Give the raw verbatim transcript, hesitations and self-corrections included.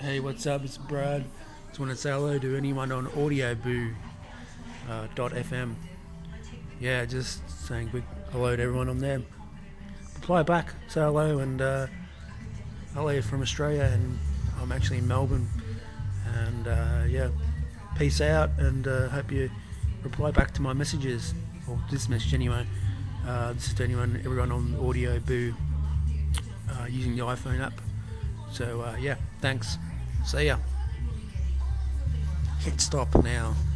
Hey, what's up? It's Brad. Just want to say hello to anyone on Audioboo uh, dot F M. Yeah, just saying big hello to everyone on there. Reply back, say hello, and uh, hello from Australia. And I'm actually in Melbourne. And uh, yeah, peace out, and uh, hope you reply back to my messages, or this message anyway. Uh, this is to anyone, everyone on Audioboo uh, using the iPhone app. So uh, yeah, thanks. See ya. Hit stop now.